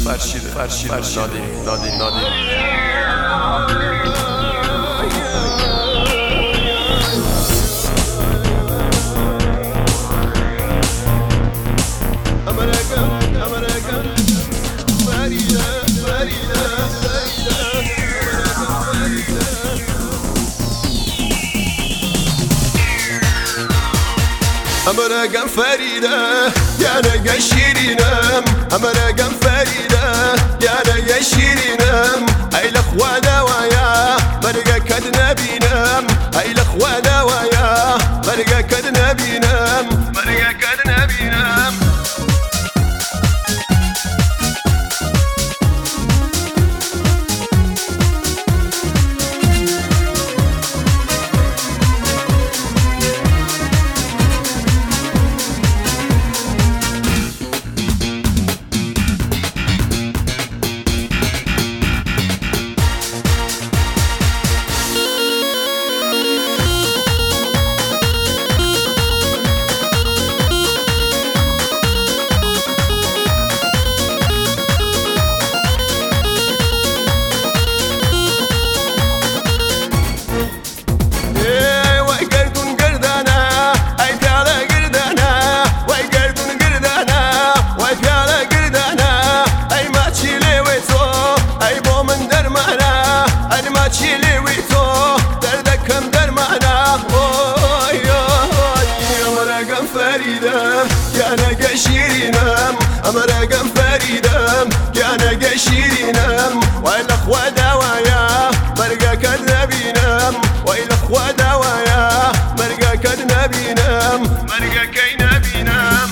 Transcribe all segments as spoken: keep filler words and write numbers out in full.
فرشید فرشید نادری نادری نادری أمرقم فريدة يا نقا شيرينم أمرقم فريدة يا نقا شيرينم أي الأخوة ويا مرقا كدنا بينام أي الأخوة ويا مرقا كدنا بينام مرقا كدنا بينام يا نقا شيرينم أمرقم فريدم يا نقا شيرينم والأخوة دوايا مرقا كدنا بينام والأخوة دوايا مرقا كدنا بينام مرقا كينا بينام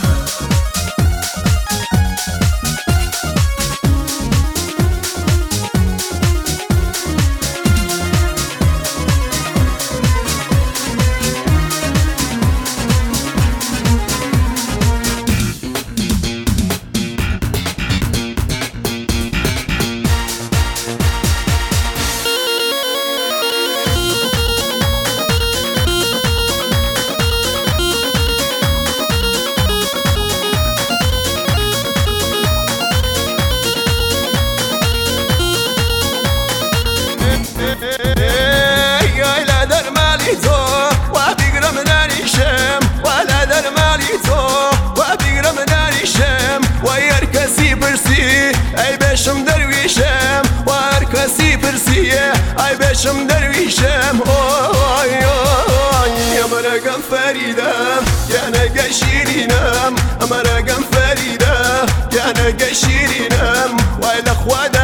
أي بشم درويشم واركسي برسية أي بشم درويشم أوي أوي يا مرقم فريدة يا نقا شيرينم مرقم فريدة يا نقا شيرينم والأخوة